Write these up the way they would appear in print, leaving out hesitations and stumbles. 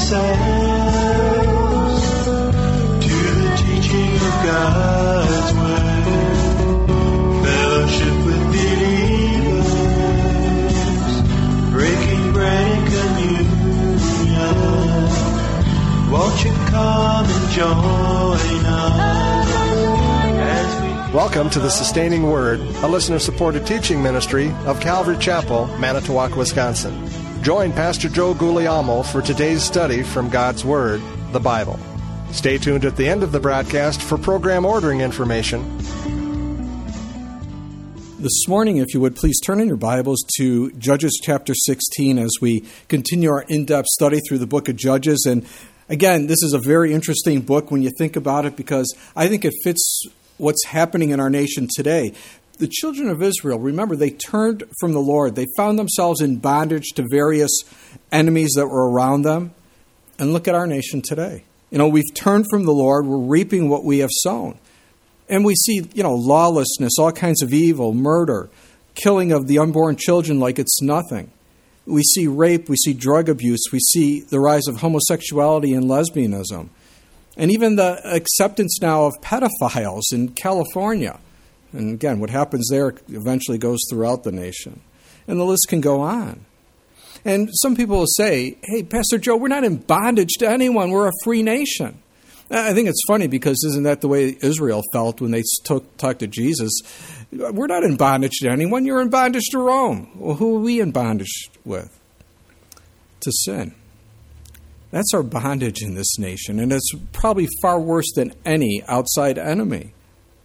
ourselves to the teaching of God's Word. Fellowship with believers, breaking bread and communion. Won't you come and join us as we... Welcome to the Sustaining Word, a listener-supported teaching ministry of Calvary Chapel, Manitowoc, Wisconsin. Join Pastor Joe Guglielmo for today's study from God's Word, the Bible. Stay tuned at the end of the broadcast for program ordering information. This morning, if you would, please turn in your Bibles to Judges chapter 16 as we continue our in-depth study through the book of Judges. And again, this is a very interesting book when you think about it, because I think it fits what's happening in our nation today. The children of Israel, remember, they turned from the Lord. They found themselves in bondage to various enemies that were around them. And look at our nation today. We've turned from the Lord. We're reaping what we have sown. And we see, lawlessness, all kinds of evil, murder, killing of the unborn children like it's nothing. We see rape. We see drug abuse. We see the rise of homosexuality and lesbianism. And even the acceptance now of pedophiles in California. And again, what happens there eventually goes throughout the nation. And the list can go on. And some people will say, hey, Pastor Joe, we're not in bondage to anyone. We're a free nation. I think it's funny, because isn't that the way Israel felt when they talked to Jesus? We're not in bondage to anyone. You're in bondage to Rome. Well, who are we in bondage with? To sin. That's our bondage in this nation, and it's probably far worse than any outside enemy.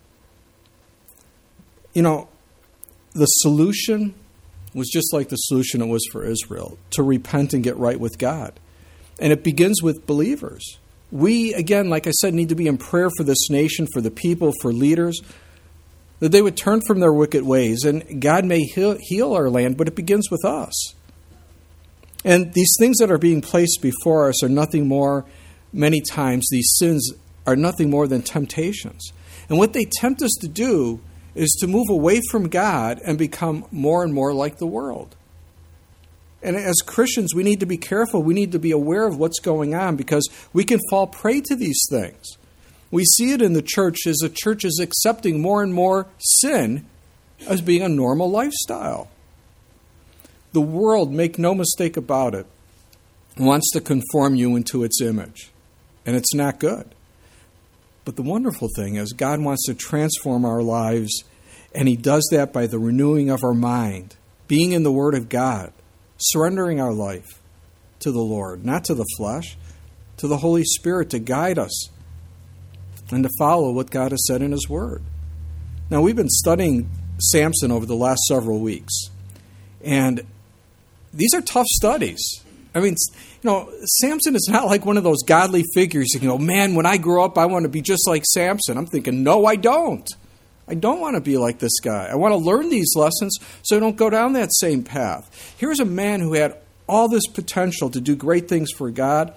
The solution was just like the solution it was for Israel, to repent and get right with God. And it begins with believers. We, again, like I said, need to be in prayer for this nation, for the people, for leaders, that they would turn from their wicked ways. And God may heal our land, but it begins with us. And these things that are being placed before us are nothing more, many times, these sins are nothing more than temptations. And what they tempt us to do is to move away from God and become more and more like the world. And as Christians, we need to be careful. We need to be aware of what's going on, because we can fall prey to these things. We see it in the church as the church is accepting more and more sin as being a normal lifestyle. The world, make no mistake about it, wants to conform you into its image. And it's not good. But the wonderful thing is God wants to transform our lives, and He does that by the renewing of our mind, being in the Word of God, surrendering our life to the Lord, not to the flesh, to the Holy Spirit to guide us and to follow what God has said in His Word. Now, we've been studying Samson over the last several weeks, and these are tough studies. I mean, Samson is not like one of those godly figures. Man, when I grow up, I want to be just like Samson. I'm thinking, no, I don't. I don't want to be like this guy. I want to learn these lessons so I don't go down that same path. Here's a man who had all this potential to do great things for God,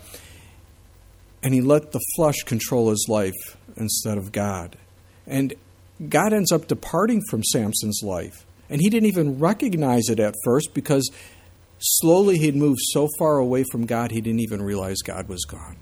and he let the flesh control his life instead of God. And God ends up departing from Samson's life. And he didn't even recognize it at first, because slowly he'd moved so far away from God, he didn't even realize God was gone.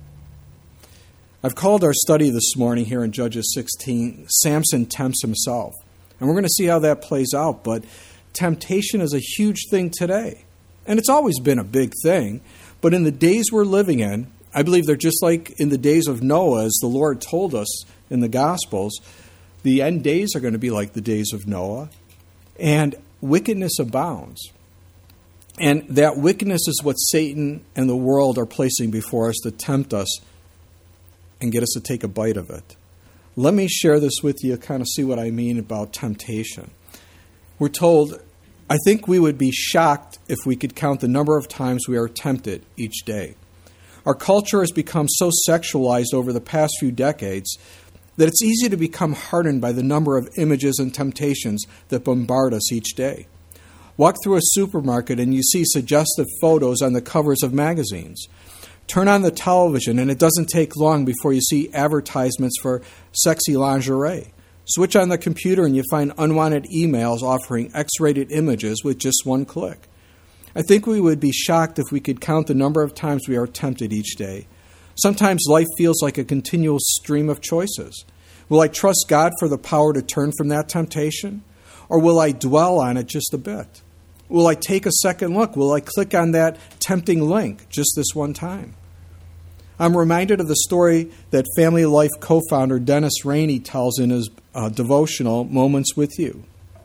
I've called our study this morning here in Judges 16, Samson Tempts Himself. And we're going to see how that plays out. But temptation is a huge thing today. And it's always been a big thing. But in the days we're living in, I believe they're just like in the days of Noah, as the Lord told us in the Gospels. The end days are going to be like the days of Noah. And wickedness abounds. And that wickedness is what Satan and the world are placing before us to tempt us and get us to take a bite of it. Let me share this with you, kind of see what I mean about temptation. We're told, I think we would be shocked if we could count the number of times we are tempted each day. Our culture has become so sexualized over the past few decades that it's easy to become hardened by the number of images and temptations that bombard us each day. Walk through a supermarket and you see suggestive photos on the covers of magazines. Turn on the television and it doesn't take long before you see advertisements for sexy lingerie. Switch on the computer and you find unwanted emails offering X-rated images with just one click. I think we would be shocked if we could count the number of times we are tempted each day. Sometimes life feels like a continual stream of choices. Will I trust God for the power to turn from that temptation? Or will I dwell on it just a bit? Will I take a second look? Will I click on that tempting link just this one time? I'm reminded of the story that Family Life co-founder Dennis Rainey tells in his devotional, Moments with You.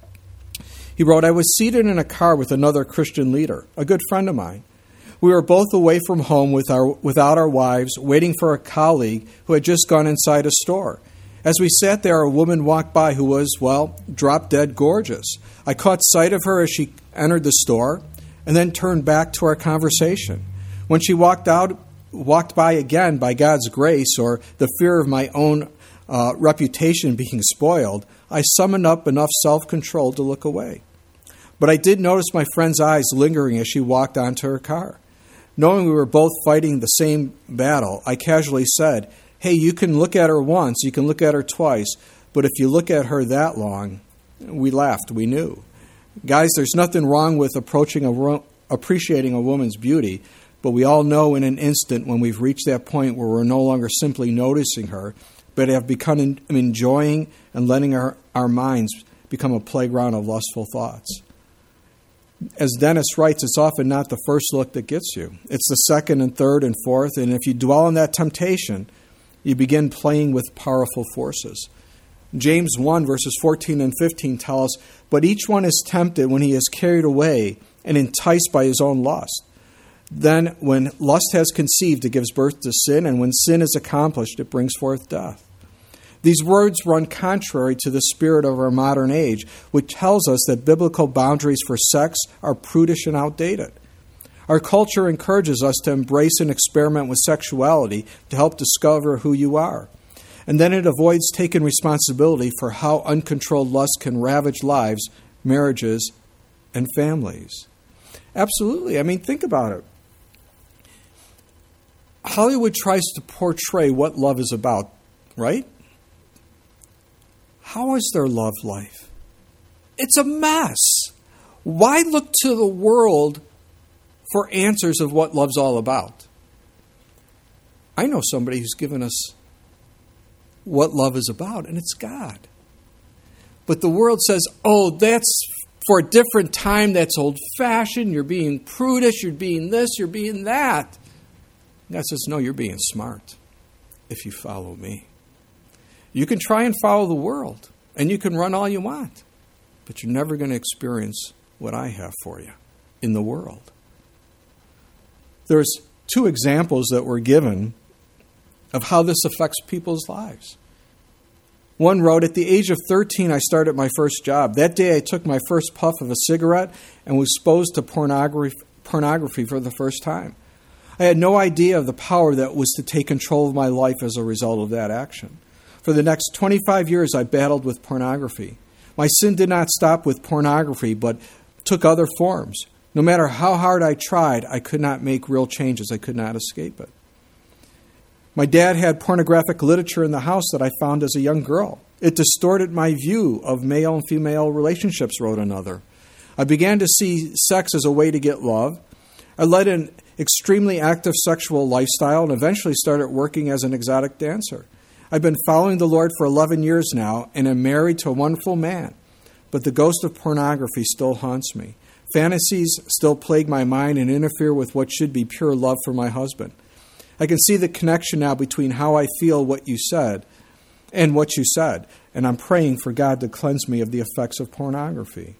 He wrote, I was seated in a car with another Christian leader, a good friend of mine. We were both away from home without our wives, waiting for a colleague who had just gone inside a store. As we sat there, a woman walked by who was, drop-dead gorgeous. I caught sight of her as she entered the store and then turned back to our conversation. When she walked by again, by God's grace or the fear of my own reputation being spoiled, I summoned up enough self-control to look away. But I did notice my friend's eyes lingering as she walked onto her car. Knowing we were both fighting the same battle, I casually said, hey, you can look at her once, you can look at her twice, but if you look at her that long, we laughed, we knew. Guys, there's nothing wrong with appreciating a woman's beauty, but we all know in an instant when we've reached that point where we're no longer simply noticing her, but have become enjoying and letting our minds become a playground of lustful thoughts. As Dennis writes, it's often not the first look that gets you. It's the second and third and fourth, and if you dwell on that temptation, you begin playing with powerful forces. James 1, verses 14 and 15 tell us, but each one is tempted when he is carried away and enticed by his own lust. Then when lust has conceived, it gives birth to sin, and when sin is accomplished, it brings forth death. These words run contrary to the spirit of our modern age, which tells us that biblical boundaries for sex are prudish and outdated. Our culture encourages us to embrace and experiment with sexuality to help discover who you are. And then it avoids taking responsibility for how uncontrolled lust can ravage lives, marriages, and families. Absolutely. Think about it. Hollywood tries to portray what love is about, right? How is their love life? It's a mess. Why look to the world for answers of what love's all about? I know somebody who's given us what love is about, and it's God. But the world says, oh, that's for a different time, that's old-fashioned, you're being prudish, you're being this, you're being that. God says, no, you're being smart if you follow me. You can try and follow the world, and you can run all you want, but you're never going to experience what I have for you in the world. There's two examples that were given of how this affects people's lives. One wrote, at the age of 13, I started my first job. That day, I took my first puff of a cigarette and was exposed to pornography for the first time. I had no idea of the power that was to take control of my life as a result of that action. For the next 25 years, I battled with pornography. My sin did not stop with pornography, but took other forms. No matter how hard I tried, I could not make real changes. I could not escape it. My dad had pornographic literature in the house that I found as a young girl. It distorted my view of male and female relationships, wrote another. I began to see sex as a way to get love. I led an extremely active sexual lifestyle and eventually started working as an exotic dancer. I've been following the Lord for 11 years now and am married to a wonderful man, but the ghost of pornography still haunts me. Fantasies still plague my mind and interfere with what should be pure love for my husband. I can see the connection now between how I feel what you said, and I'm praying for God to cleanse me of the effects of pornography.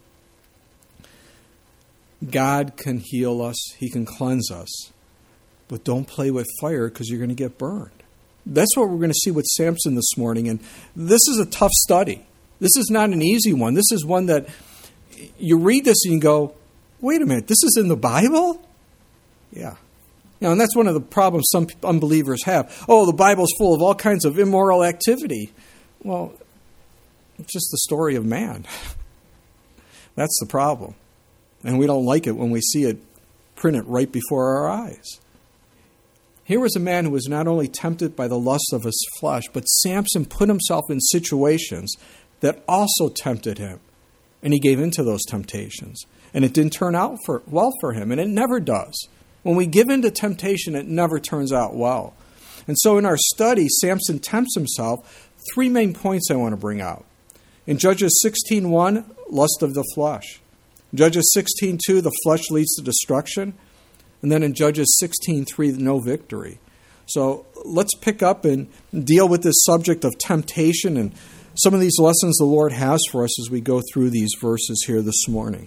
God can heal us, He can cleanse us, but don't play with fire because you're going to get burned. That's what we're going to see with Samson this morning, and this is a tough study. This is not an easy one. This is one that you read this and you go, wait a minute, this is in the Bible? Yeah. And that's one of the problems some unbelievers have. Oh, the Bible's full of all kinds of immoral activity. Well, it's just the story of man. That's the problem. And we don't like it when we see it printed right before our eyes. Here was a man who was not only tempted by the lust of his flesh, but Samson put himself in situations that also tempted him. And he gave in to those temptations. And it didn't turn out well for him, and it never does. When we give in to temptation, it never turns out well. And so in our study, Samson tempts himself. 3 main points I want to bring out. In Judges 16:1, lust of the flesh. In Judges 16:2, the flesh leads to destruction. And then in Judges 16:3, no victory. So let's pick up and deal with this subject of temptation and some of these lessons the Lord has for us as we go through these verses here this morning.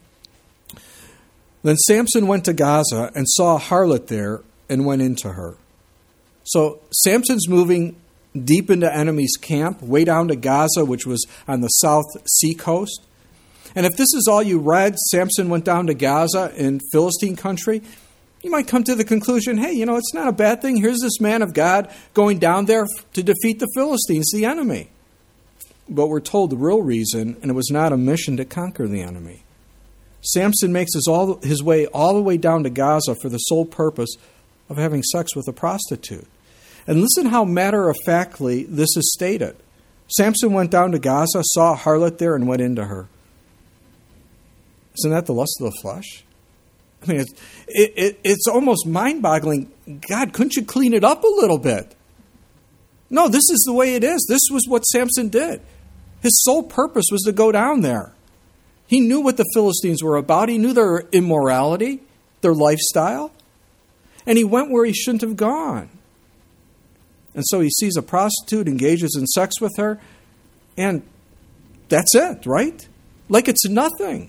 Then Samson went to Gaza and saw a harlot there and went into her. So Samson's moving deep into enemy's camp, way down to Gaza, which was on the South Sea coast. And if this is all you read, Samson went down to Gaza in Philistine country, you might come to the conclusion, hey, it's not a bad thing. Here's this man of God going down there to defeat the Philistines, the enemy. But we're told the real reason, and it was not a mission to conquer the enemy. Samson makes his way all the way down to Gaza for the sole purpose of having sex with a prostitute. And listen how matter-of-factly this is stated. Samson went down to Gaza, saw a harlot there, and went into her. Isn't that the lust of the flesh? I mean, it's almost mind-boggling. God, couldn't you clean it up a little bit? No, this is the way it is. This was what Samson did. His sole purpose was to go down there. He knew what the Philistines were about. He knew their immorality, their lifestyle. And he went where he shouldn't have gone. And so he sees a prostitute, engages in sex with her, and that's it, right? Like it's nothing.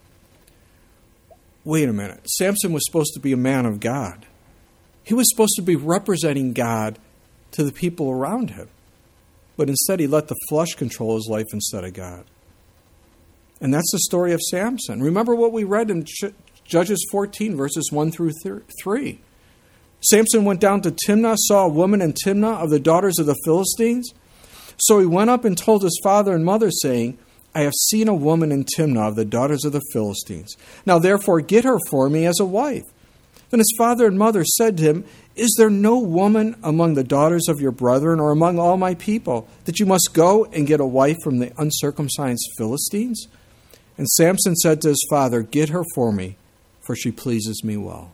Wait a minute. Samson was supposed to be a man of God. He was supposed to be representing God to the people around him. But instead he let the flesh control his life instead of God. And that's the story of Samson. Remember what we read in Judges 14, verses 1 through 3. Samson went down to Timnah, saw a woman in Timnah of the daughters of the Philistines. So he went up and told his father and mother, saying, I have seen a woman in Timnah of the daughters of the Philistines. Now therefore get her for me as a wife. Then his father and mother said to him, Is there no woman among the daughters of your brethren or among all my people that you must go and get a wife from the uncircumcised Philistines? And Samson said to his father, Get her for me, for she pleases me well.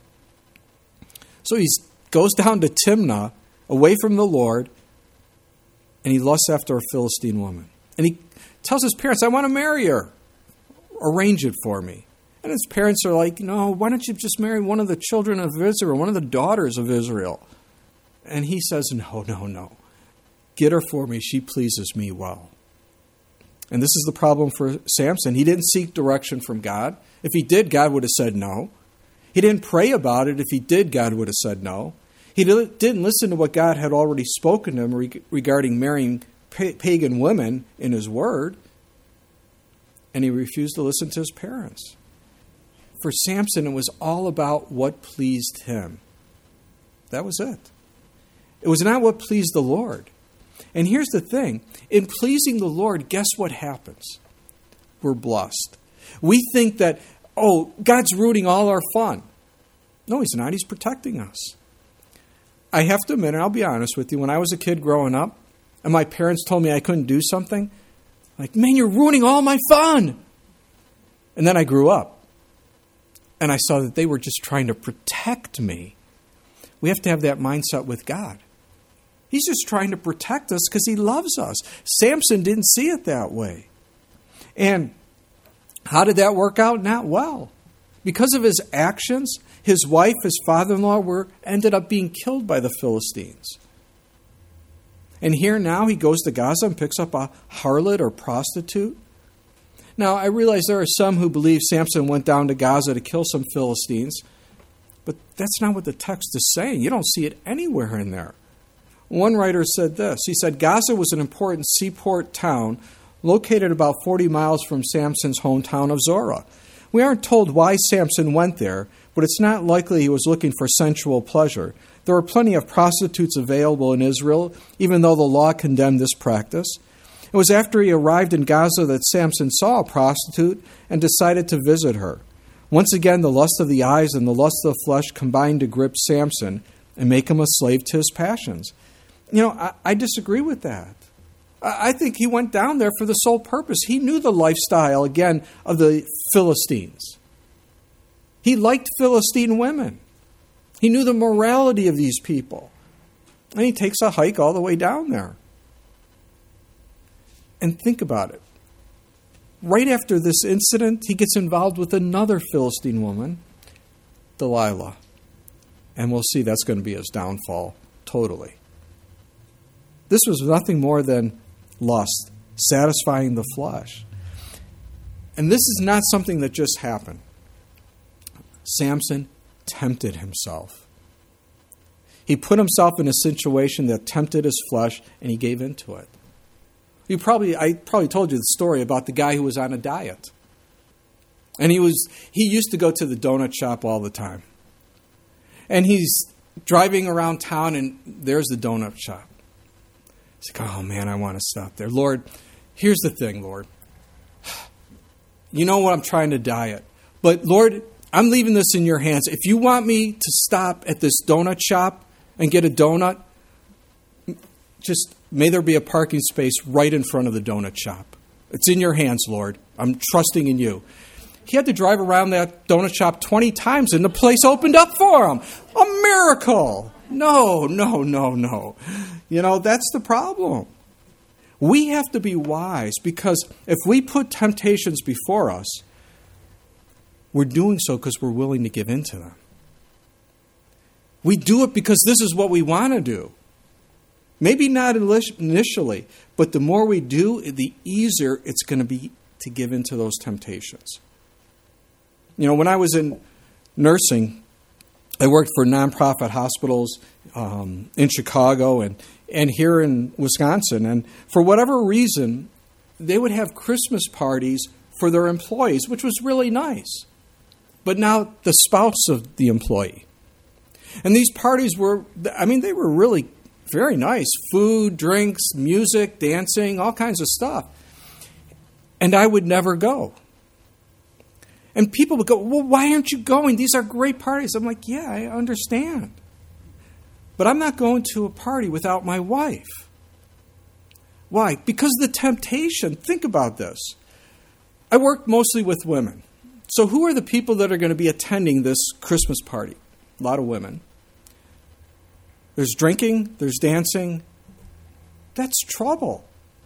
So he goes down to Timnah, away from the Lord, and he lusts after a Philistine woman. And he tells his parents, I want to marry her. Arrange it for me. And his parents are like, no, why don't you just marry one of the children of Israel, one of the daughters of Israel? And he says, no. Get her for me. She pleases me well. And this is the problem for Samson. He didn't seek direction from God. If he did, God would have said no. He didn't pray about it. If he did, God would have said no. He didn't listen to what God had already spoken to him regarding marrying pagan women in his word. And he refused to listen to his parents. For Samson, it was all about what pleased him. That was it. It was not what pleased the Lord. And here's the thing. In pleasing the Lord, guess what happens? We're blessed. We think that, God's ruining all our fun. No, He's not. He's protecting us. I have to admit, and I'll be honest with you, when I was a kid growing up, and my parents told me I couldn't do something, like, man, you're ruining all my fun. And then I grew up, and I saw that they were just trying to protect me. We have to have that mindset with God. He's just trying to protect us because He loves us. Samson didn't see it that way. And how did that work out? Not well. Because of his actions, his wife, his father-in-law ended up being killed by the Philistines. And here now he goes to Gaza and picks up a harlot or prostitute. Now, I realize there are some who believe Samson went down to Gaza to kill some Philistines, but that's not what the text is saying. You don't see it anywhere in there. One writer said this. He said, Gaza was an important seaport town located about 40 miles from Samson's hometown of Zorah. We aren't told why Samson went there, but it's not likely he was looking for sensual pleasure. There were plenty of prostitutes available in Israel, even though the law condemned this practice. It was after he arrived in Gaza that Samson saw a prostitute and decided to visit her. Once again, the lust of the eyes and the lust of the flesh combined to grip Samson and make him a slave to his passions. I disagree with that. I think he went down there for the sole purpose. He knew the lifestyle, again, of the Philistines. He liked Philistine women. He knew the morality of these people. And he takes a hike all the way down there. And think about it. Right after this incident, he gets involved with another Philistine woman, Delilah. And we'll see that's going to be his downfall totally. This was nothing more than lust, satisfying the flesh. And this is not something that just happened. Samson tempted himself. He put himself in a situation that tempted his flesh, and he gave into it. I probably told you the story about the guy who was on a diet. And he used to go to the donut shop all the time. And he's driving around town, and there's the donut shop. He's like, oh man, I want to stop there. Lord, here's the thing, Lord. You know what, I'm trying to diet. But Lord, I'm leaving this in your hands. If you want me to stop at this donut shop and get a donut, just may there be a parking space right in front of the donut shop. It's in your hands, Lord. I'm trusting in you. He had to drive around that donut shop 20 times, and the place opened up for him. A miracle. No. You know, that's the problem. We have to be wise, because if we put temptations before us, we're doing so because we're willing to give in to them. We do it because this is what we want to do. Maybe not initially, but the more we do, the easier it's going to be to give in to those temptations. You know, when I was in nursing, I worked for nonprofit hospitals in Chicago and here in Wisconsin. And for whatever reason, they would have Christmas parties for their employees, which was really nice. But now the spouse of the employee. And these parties were really very nice. Food, drinks, music, dancing, all kinds of stuff. And I would never go. And people would go, well, why aren't you going? These are great parties. I'm like, yeah, I understand. But I'm not going to a party without my wife. Why? Because the temptation, think about this. I work mostly with women. So who are the people that are going to be attending this Christmas party? A lot of women. There's drinking, there's dancing. That's trouble.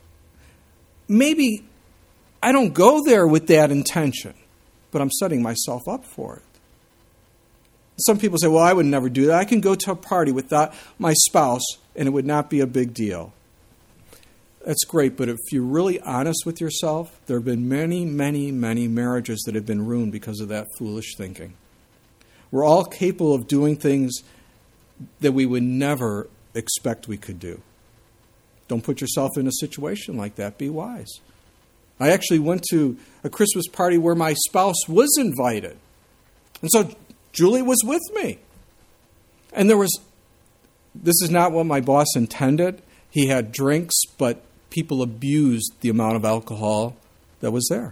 Maybe I don't go there with that intention, but I'm setting myself up for it. Some people say, well, I would never do that. I can go to a party without my spouse, and it would not be a big deal. That's great, but if you're really honest with yourself, there have been many, many, many marriages that have been ruined because of that foolish thinking. We're all capable of doing things that we would never expect we could do. Don't put yourself in a situation like that. Be wise. I actually went to a Christmas party where my spouse was invited. And so Julie was with me. And this is not what my boss intended. He had drinks, but people abused the amount of alcohol that was there.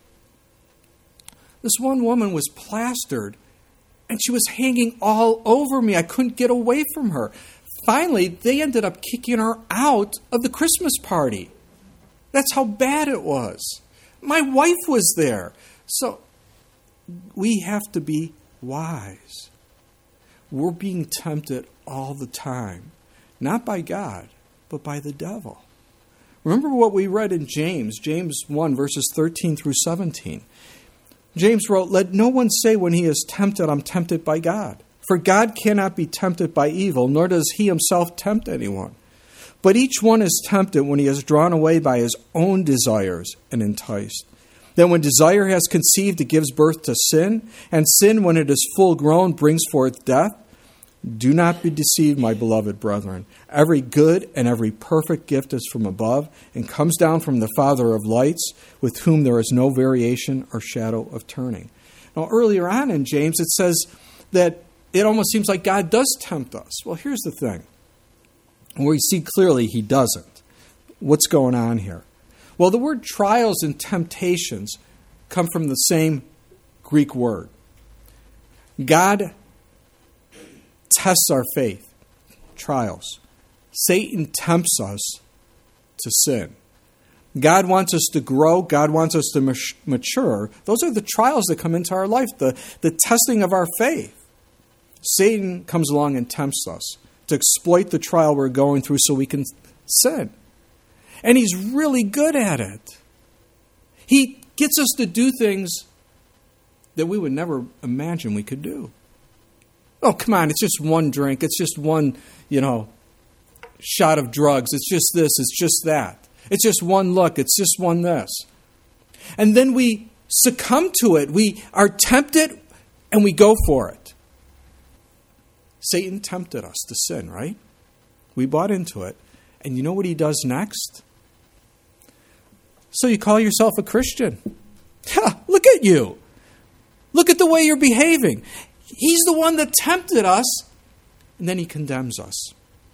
This one woman was plastered, and she was hanging all over me. I couldn't get away from her. Finally, they ended up kicking her out of the Christmas party. That's how bad it was. My wife was there. So we have to be wise. We're being tempted all the time. Not by God, but by the devil. Remember what we read in James 1, verses 13 through 17. James wrote, "Let no one say when he is tempted, I'm tempted by God. For God cannot be tempted by evil, nor does he himself tempt anyone. But each one is tempted when he is drawn away by his own desires and enticed. Then when desire has conceived, it gives birth to sin, and sin, when it is full grown, brings forth death. Do not be deceived, my beloved brethren. Every good and every perfect gift is from above and comes down from the Father of lights, with whom there is no variation or shadow of turning." Now, earlier on in James, it says that it almost seems like God does tempt us. Well, here's the thing. We see clearly he doesn't. What's going on here? Well, the word trials and temptations come from the same Greek word. God tests our faith, trials. Satan tempts us to sin. God wants us to grow. God wants us to mature. Those are the trials that come into our life, the testing of our faith. Satan comes along and tempts us to exploit the trial we're going through so we can sin. And he's really good at it. He gets us to do things that we would never imagine we could do. Oh, come on, it's just one drink. It's just one, shot of drugs. It's just this. It's just that. It's just one look. It's just one this. And then we succumb to it. We are tempted and we go for it. Satan tempted us to sin, right? We bought into it. And you know what he does next? So you call yourself a Christian. Look at you. Look at the way you're behaving. He's the one that tempted us, and then he condemns us.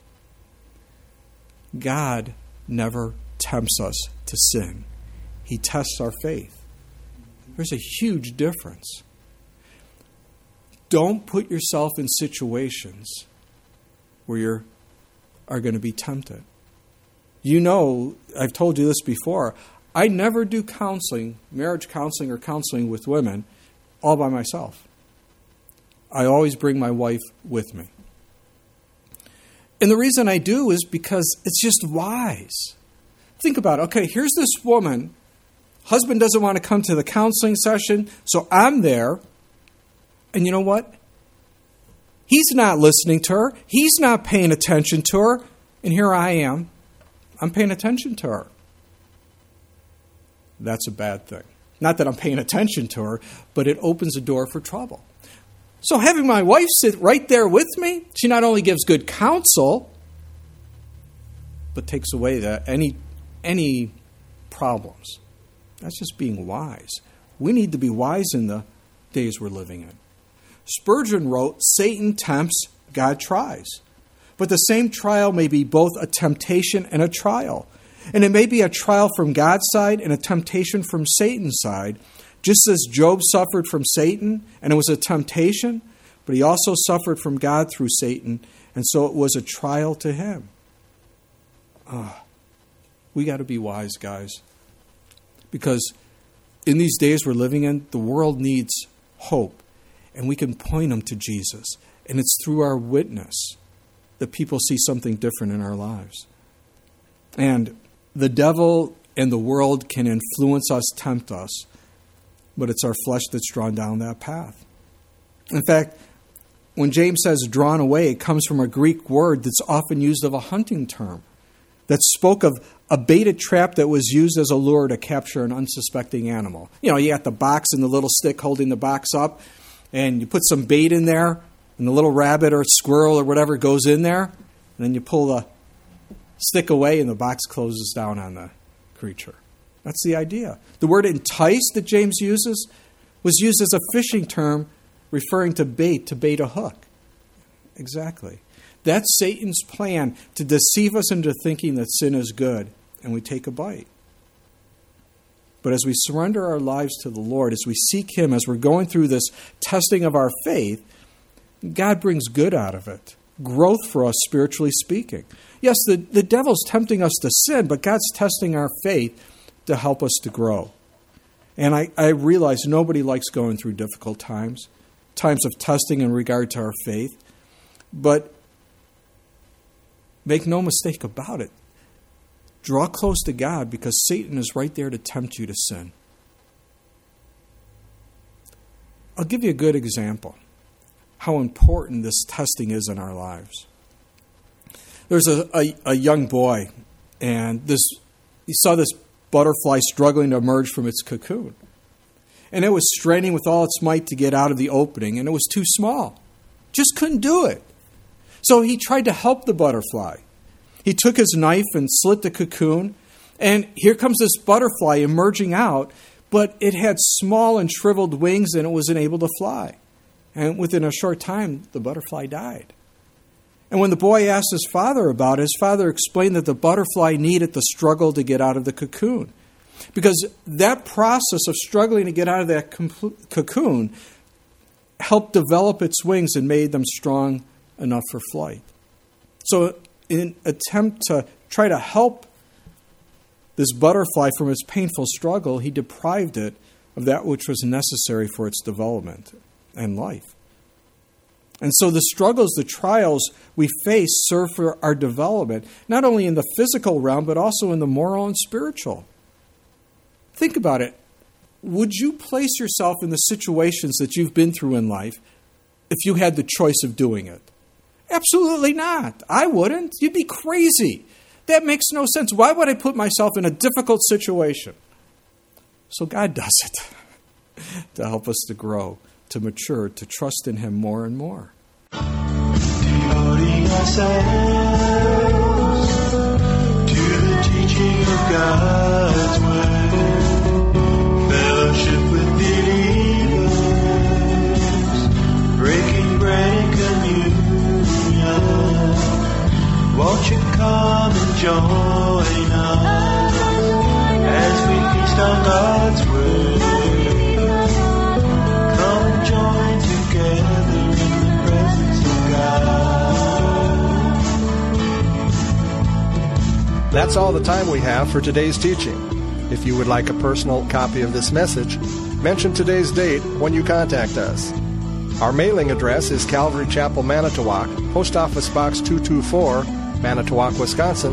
God never tempts us to sin. He tests our faith. There's a huge difference. Don't put yourself in situations where you are going to be tempted. I've told you this before, I never do counseling, marriage counseling or counseling with women, all by myself. I always bring my wife with me. And the reason I do is because it's just wise. Think about it. Okay, here's this woman. Husband doesn't want to come to the counseling session, so I'm there. And you know what? He's not listening to her. He's not paying attention to her. And here I am. I'm paying attention to her. That's a bad thing. Not that I'm paying attention to her, but it opens a door for trouble. So having my wife sit right there with me, she not only gives good counsel, but takes away any problems. That's just being wise. We need to be wise in the days we're living in. Spurgeon wrote, Satan tempts, God tries. But the same trial may be both a temptation and a trial. And it may be a trial from God's side and a temptation from Satan's side, just as Job suffered from Satan, and it was a temptation, but he also suffered from God through Satan, and so it was a trial to him. We got to be wise, guys. Because in these days we're living in, the world needs hope, and we can point them to Jesus. And it's through our witness that people see something different in our lives. And the devil and the world can influence us, tempt us, but it's our flesh that's drawn down that path. In fact, when James says drawn away, it comes from a Greek word that's often used of a hunting term that spoke of a baited trap that was used as a lure to capture an unsuspecting animal. You got the box and the little stick holding the box up, and you put some bait in there, and the little rabbit or squirrel or whatever goes in there, and then you pull the stick away and the box closes down on the creature. That's the idea. The word entice that James uses was used as a fishing term referring to bait a hook. Exactly. That's Satan's plan to deceive us into thinking that sin is good, and we take a bite. But as we surrender our lives to the Lord, as we seek Him, as we're going through this testing of our faith, God brings good out of it. Growth for us, spiritually speaking. Yes, the devil's tempting us to sin, but God's testing our faith to help us to grow. And I realize nobody likes going through difficult times of testing in regard to our faith. But make no mistake about it. Draw close to God because Satan is right there to tempt you to sin. I'll give you a good example how important this testing is in our lives. There's a young boy, and he saw this butterfly struggling to emerge from its cocoon. And it was straining with all its might to get out of the opening, and it was too small. Just couldn't do it. So he tried to help the butterfly. He took his knife and slit the cocoon, and here comes this butterfly emerging out, but it had small and shriveled wings, and it wasn't able to fly. And within a short time, the butterfly died. And when the boy asked his father about it, his father explained that the butterfly needed the struggle to get out of the cocoon. Because that process of struggling to get out of that cocoon helped develop its wings and made them strong enough for flight. So in an attempt to try to help This butterfly, from its painful struggle, he deprived it of that which was necessary for its development and life. And so the struggles, the trials we face serve for our development, not only in the physical realm, but also in the moral and spiritual. Think about it. Would you place yourself in the situations that you've been through in life if you had the choice of doing it? Absolutely not. I wouldn't. You'd be crazy. That makes no sense. Why would I put myself in a difficult situation? So God does it to help us to grow, to mature, to trust in Him more and more. Devoting ourselves to the teaching of God's Word, fellowship with believers, breaking bread and communion. Won't you come and join us as we feast on God's Word? Come and join together in the presence of God. That's all the time we have for today's teaching. If you would like a personal copy of this message, mention today's date when you contact us. Our mailing address is Calvary Chapel, Manitowoc, Post Office Box 224, Manitowoc, Wisconsin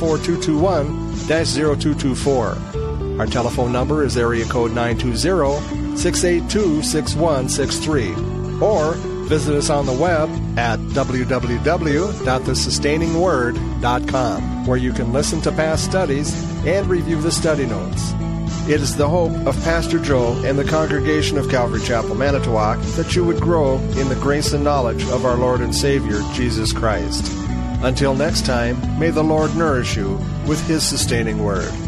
54221-0224. Our telephone number is area code 920-682-6163. Or visit us on the web at www.thesustainingword.com, where you can listen to past studies and review the study notes. It is the hope of Pastor Joe and the congregation of Calvary Chapel, Manitowoc, that you would grow in the grace and knowledge of our Lord and Savior, Jesus Christ. Until next time, may the Lord nourish you with His sustaining word.